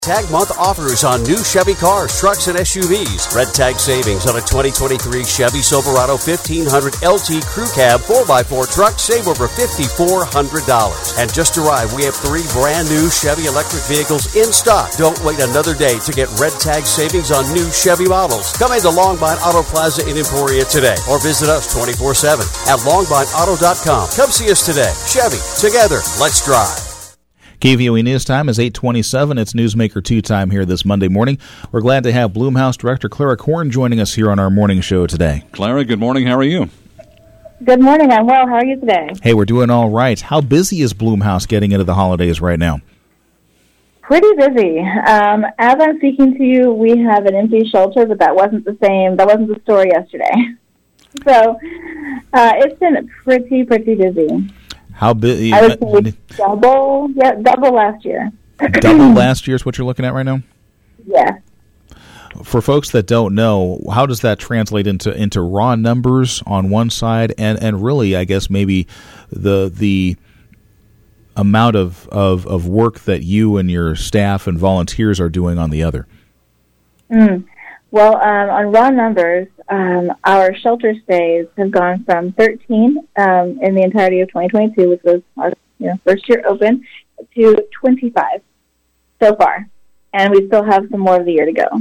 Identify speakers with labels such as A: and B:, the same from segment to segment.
A: Tag month offers on new Chevy cars, trucks, and SUVs. Red Tag savings on a 2023 Chevy Silverado 1500 LT Crew Cab 4x4 truck. Save over $5,400. And just arrived, we have 3 brand new Chevy electric vehicles in stock. Don't wait another day to get Red Tag savings on new Chevy models. Come into Longbine Auto Plaza in Emporia today or visit us 24/7 at longbineauto.com. Come see us today. Chevy, together, let's drive.
B: KVOE News Time is 8:27. It's Newsmaker 2 time here this Monday morning. We're glad to have Bloomhouse Director Clara Korn joining us here on our morning show today.
C: Clara, good morning. How are you?
D: Good morning. I'm well. How are you today?
B: Hey, we're doing all right. How busy is Bloomhouse getting into the holidays right now?
D: Pretty busy. As I'm speaking to you, we have an empty shelter, but that wasn't the same. That wasn't the story yesterday. So it's been pretty busy.
B: How busy?
D: I would say double last year.
B: Double last year is what you're looking at right now?
D: Yeah.
B: For folks that don't know, how does that translate into raw numbers on one side and really, I guess, maybe the amount of work that you and your staff and volunteers are doing on the other?
D: Well, on raw numbers, our shelter stays have gone from 13 in the entirety of 2022, which was our first year open, to 25 so far. And we still have some more of the year to go.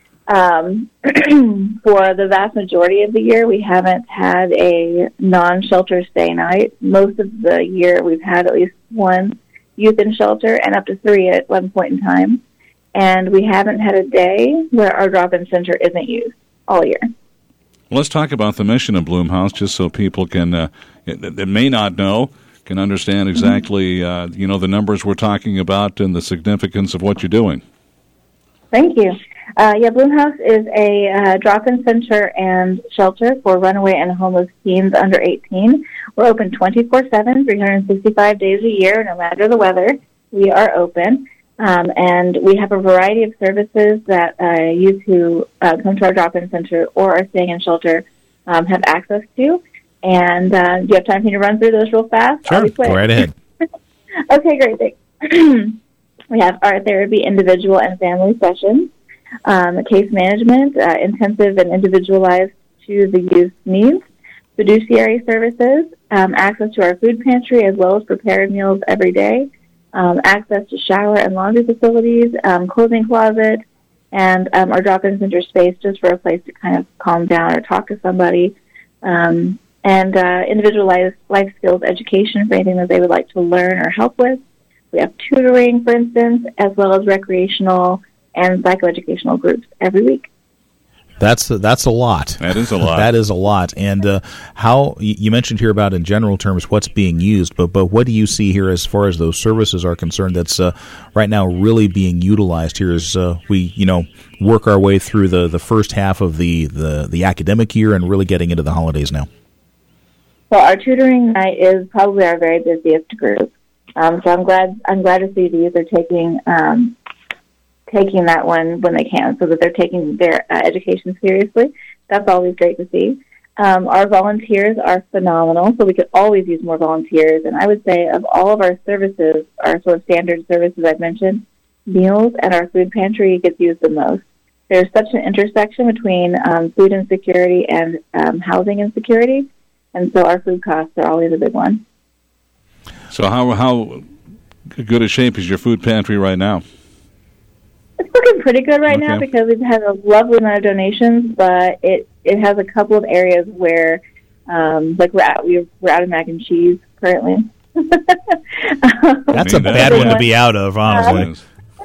D: For the vast majority of the year, we haven't had a non-shelter stay night. Most of the year, we've had at least one youth in shelter and up to 3 at one point in time. And we haven't had a day where our drop-in center isn't used all year.
C: Let's talk about the mission of Bloomhouse, just so people can that may not know can understand exactly the numbers we're talking about and the significance of what you're doing.
D: Thank you. Bloomhouse is a drop-in center and shelter for runaway and homeless teens under 18. We're open 24/7, 365 days a year, no matter the weather. We are open. And we have a variety of services that youth who come to our drop-in center or are staying in shelter have access to. And do you have time for me to run through those real fast?
B: Sure, go right ahead.
D: Okay, great. Thanks. We have art therapy, individual and family sessions, case management, intensive and individualized to the youth's needs, fiduciary services, access to our food pantry as well as prepared meals every day, access to shower and laundry facilities, clothing closet, and our drop-in center space just for a place to kind of calm down or talk to somebody, and individualized life skills education for anything that they would like to learn or help with. We have tutoring, for instance, as well as recreational and psychoeducational groups every week.
B: That's a lot.
C: That is a lot.
B: That is a lot. And how you mentioned here about in general terms what's being used, but what do you see here as far as those services are concerned that's right now really being utilized here as we work our way through the first half of the academic year and really getting into the holidays now?
D: Well, our tutoring night is probably our very busiest group. So I'm glad to see the youth are taking that one when they can, so that they're taking their education seriously. That's always great to see. Our volunteers are phenomenal, so we could always use more volunteers. And I would say of all of our services, our sort of standard services I've mentioned, meals and our food pantry gets used the most. There's such an intersection between food insecurity and housing insecurity, and so our food costs are always a big one.
C: So how good a shape is your food pantry right now?
D: It's looking pretty good right now because we've had a lovely amount of donations, but it has a couple of areas where, we're out of mac and cheese currently.
B: That's a bad one to be out of, honestly.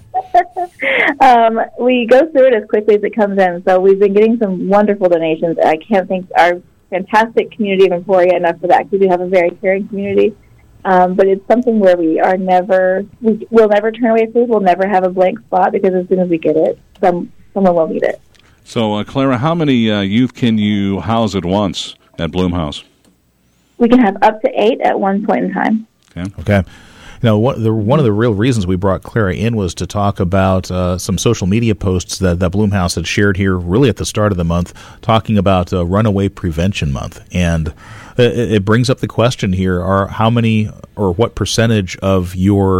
D: We go through it as quickly as it comes in, so we've been getting some wonderful donations. I can't thank our fantastic community of Emporia enough for that, because we have a very caring community. But it's something where we'll never turn away food. We'll never have a blank spot, because as soon as we get it, someone will need it.
C: So, Clara, how many youth can you house at once at Bloomhouse?
D: We can have up to 8 at one point in time.
B: Okay. Now, one of the real reasons we brought Clara in was to talk about some social media posts that Bloomhouse had shared here really at the start of the month, talking about Runaway Prevention Month. And it brings up the question here, are how many or what percentage of your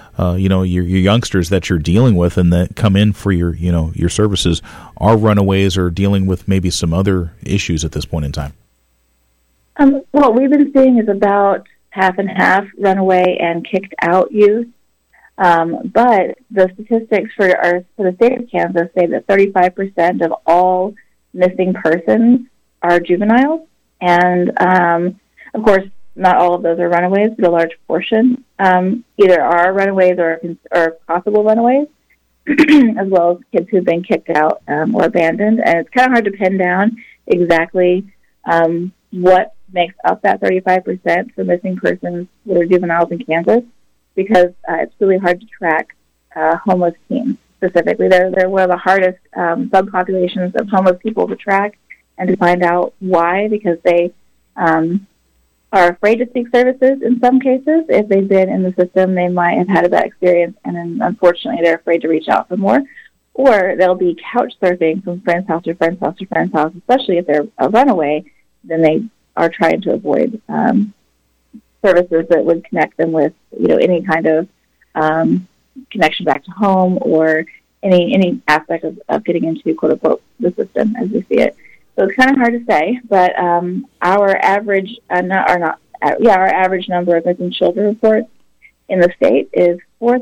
B: your youngsters that you're dealing with and that come in for your services are runaways or dealing with maybe some other issues at this point in time?
D: What we've been seeing is about half and half runaway and kicked out youth. But the statistics for the state of Kansas say that 35% of all missing persons are juveniles. And, of course, not all of those are runaways, but a large portion either are runaways or possible runaways, as well as kids who've been kicked out or abandoned. And it's kind of hard to pin down exactly what makes up that 35% for missing persons that are juveniles in Kansas, because it's really hard to track homeless teens specifically. They're one of the hardest subpopulations of homeless people to track and to find out why, because they are afraid to seek services in some cases. If they've been in the system, they might have had a bad experience, and then unfortunately they're afraid to reach out for more. Or they'll be couch surfing from friend's house to friend's house to friend's house, especially if they're a runaway. Then they are trying to avoid services that would connect them with, any kind of connection back to home or any aspect of getting into, quote unquote, the system as we see it. So it's kind of hard to say, but our average, our average number of missing children reports in the state is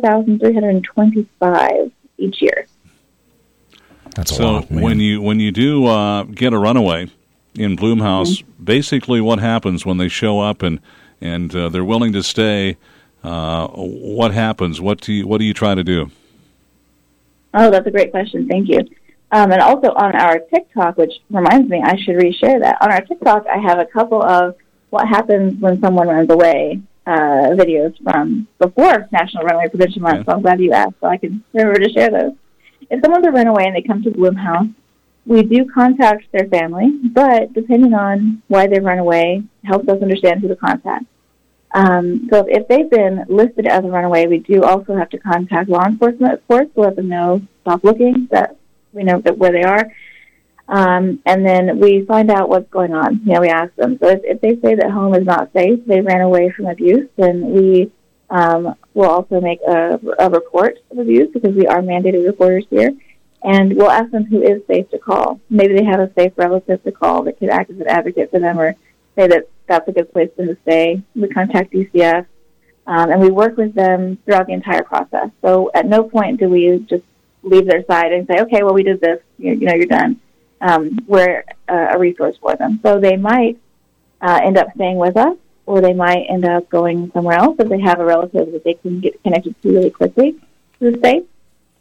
D: 4,325 each year.
B: That's a lot, man.
C: when you do get a runaway in Bloomhouse, basically what happens when they show up and they're willing to stay? What happens? What do you try to do?
D: Oh, that's a great question. Thank you. And also on our TikTok, which reminds me, I should reshare that. On our TikTok, I have a couple of what happens when someone runs away videos from before National Runaway Prevention Month. So I'm glad you asked, so I can remember to share those. If someone's a runaway and they come to Bloomhouse, we do contact their family, but depending on why they've run away, helps us understand who to contact. So if they've been listed as a runaway, we do also have to contact law enforcement, of course, to let them know, stop looking, that we know that where they are. And then we find out what's going on. We ask them. So if they say that home is not safe, they ran away from abuse, then we will also make a report of abuse, because we are mandated reporters here. And we'll ask them who is safe to call. Maybe they have a safe relative to call that could act as an advocate for them, or say that that's a good place for them to stay. We contact DCF, and we work with them throughout the entire process. So at no point do we just leave their side and say, okay, well, we did this, you're done. We're a resource for them. So they might end up staying with us, or they might end up going somewhere else if they have a relative that they can get connected to really quickly to the state.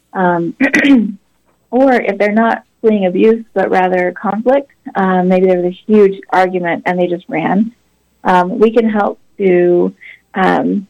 D: Or if they're not fleeing abuse, but rather conflict, maybe there was a huge argument and they just ran, we can help to kind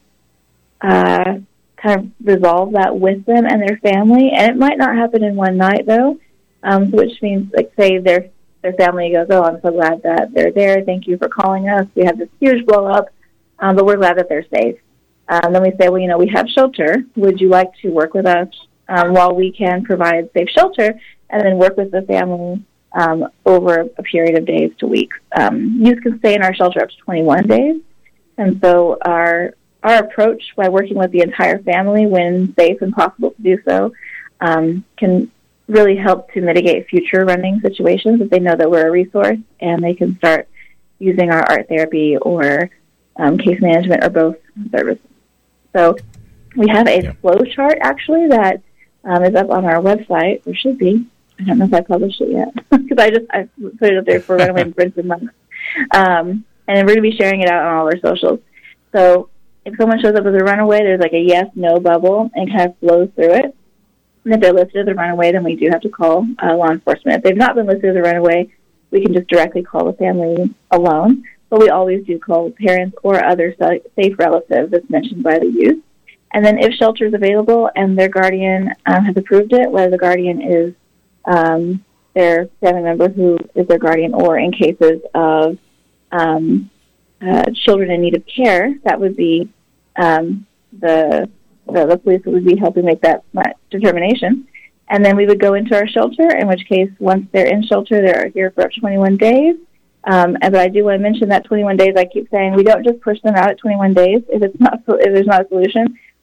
D: of resolve that with them and their family. And it might not happen in one night, though, which means, like, say their family goes, oh, I'm so glad that they're there. Thank you for calling us. We have this huge blow-up, but we're glad that they're safe. Then we say, well, we have shelter. Would you like to work with us while we can provide safe shelter, and then work with the family over a period of days to weeks? Youth can stay in our shelter up to 21 days. And so our approach, by working with the entire family when safe and possible to do so, can really help to mitigate future running situations if they know that we're a resource, and they can start using our art therapy or case management or both services. So we have a flow chart, actually, that is up on our website, or should be. I don't know if I published it yet, because I put it up there for Runaway Prevention Month. And then we're going to be sharing it out on all our socials. So if someone shows up as a runaway, there's like a yes-no bubble, and kind of flows through it. And if they're listed as a runaway, then we do have to call law enforcement. If they've not been listed as a runaway, we can just directly call the family alone. But we always do call parents or other safe relatives that's mentioned by the youth. And then if shelter is available and their guardian has approved it, whether the guardian is their family member who is their guardian, or in cases of children in need of care, that would be the police would be helping make that determination. And then we would go into our shelter, in which case, once they're in shelter, they're here for up to 21 days. But I do want to mention that 21 days, I keep saying, we don't just push them out at 21 days if there's not a solution.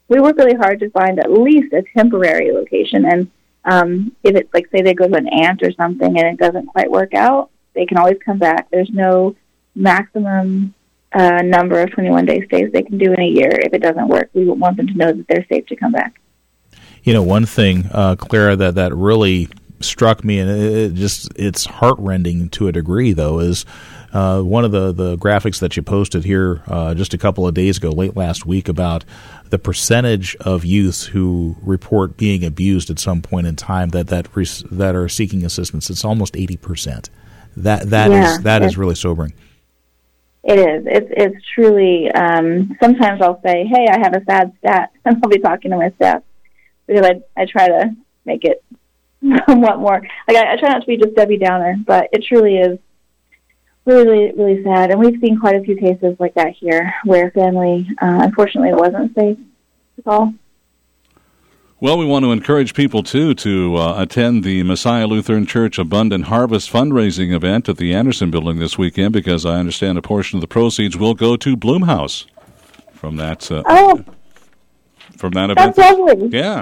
D: we work really hard to find at least a temporary location. And if it's like, say they go to an aunt or something and it doesn't quite work out, they can always come back. There's no maximum number of 21-day stays they can do in a year. If it doesn't work, we want them to know that they're safe to come back.
B: One thing, Clara, that really struck me, and it's heartrending to a degree, though, is one of the graphics that you posted here just a couple of days ago, late last week, about the percentage of youths who report being abused at some point in time that are seeking assistance. It's almost 80%. That is really sobering.
D: It is. It's truly. Sometimes I'll say, "Hey, I have a sad stat," and I'll be talking to my staff because I try to make it somewhat more. Like I try not to be just Debbie Downer, but it truly is really, really sad. And we've seen quite a few cases like that here, where family unfortunately wasn't safe to call.
C: Well, we want to encourage people, too, to attend the Messiah Lutheran Church Abundant Harvest fundraising event at the Anderson Building this weekend, because I understand a portion of the proceeds will go to Bloomhouse from that from that event.
D: That's lovely.
C: Yeah.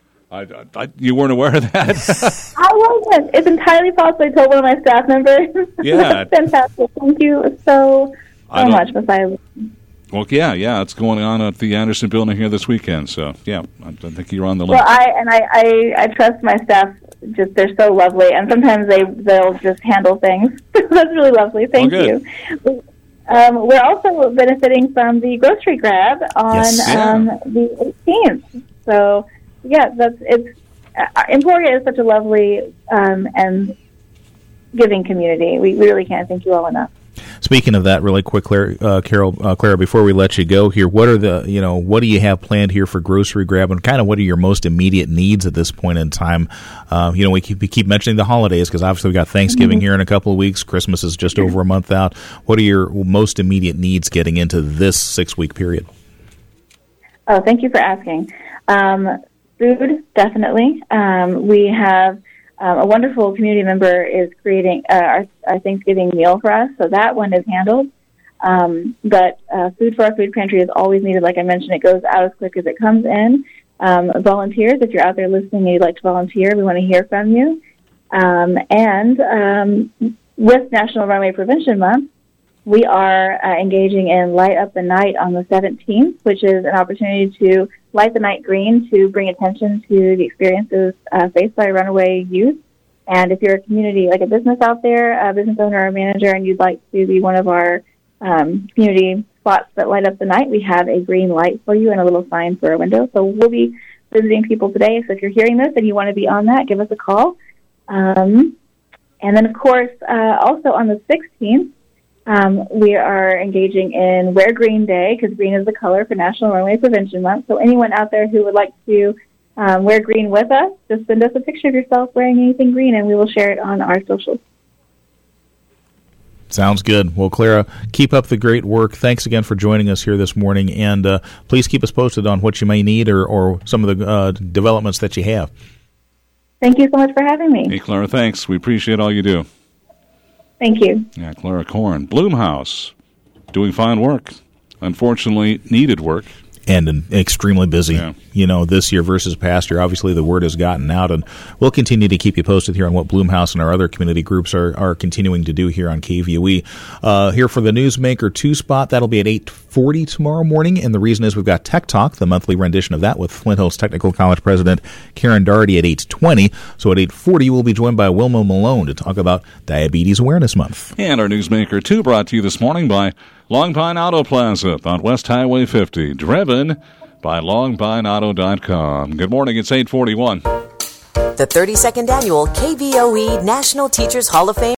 C: You weren't aware of that?
D: I wasn't. It's entirely false. I told one of my staff members.
C: Yeah.
D: That's fantastic. Thank you so much, Messiah.
C: Well, yeah, it's going on at the Anderson Building here this weekend. So, yeah, I think you're on the list.
D: Well, I trust my staff. Just they're so lovely, and sometimes they'll just handle things. That's really lovely. Thank you. We're also benefiting from the grocery grab on the 18th. So, yeah, Emporia is such a lovely and giving community. We really can't thank you all enough.
B: Speaking of that, really quick, Clara, before we let you go here, what do you have planned here for grocery grab, and kind of what are your most immediate needs at this point in time? We keep mentioning the holidays because obviously we got Thanksgiving here in a couple of weeks. Christmas is just over a month out. What are your most immediate needs getting into this 6-week period?
D: Oh, thank you for asking. Food, definitely. We have a wonderful community member is creating our Thanksgiving meal for us, so that one is handled. But food for our food pantry is always needed. Like I mentioned, it goes out as quick as it comes in. Volunteers, if you're out there listening and you'd like to volunteer, we want to hear from you. And with National Runaway Prevention Month, we are engaging in Light Up the Night on the 17th, which is an opportunity to light the night green to bring attention to the experiences faced by runaway youth. And if you're a community, like a business out there, a business owner or manager, and you'd like to be one of our community spots that light up the night, we have a green light for you and a little sign for a window. So we'll be visiting people today. So if you're hearing this and you want to be on that, give us a call. And then, of course, also on the 16th, we are engaging in Wear Green Day, because green is the color for National Runaway Prevention Month. So anyone out there who would like to wear green with us, just send us a picture of yourself wearing anything green, and we will share it on our socials.
B: Sounds good. Well, Clara, keep up the great work. Thanks again for joining us here this morning, and please keep us posted on what you may need or some of the developments that you have.
D: Thank you so much for having me.
C: Hey, Clara, thanks. We appreciate all you do.
D: Thank you.
C: Yeah, Clara Korn. Bloomhouse, doing fine work. Unfortunately, needed work.
B: And extremely busy. Yeah. This year versus past year, obviously the word has gotten out, and we'll continue to keep you posted here on what Bloomhouse and our other community groups are continuing to do here on KVOE. Here for the Newsmaker 2 spot, that'll be at 8:40 tomorrow morning, and the reason is we've got Tech Talk, the monthly rendition of that, with Flint Hills Technical College President Karen Doherty at 8:20. So at 8:40, we'll be joined by Wilma Malone to talk about Diabetes Awareness Month.
C: And our Newsmaker 2 brought to you this morning by Long Pine Auto Plaza on West Highway 50, driven by longpineauto.com. Good morning, it's 8:41.
E: The 32nd Annual KVOE National Teachers Hall of Fame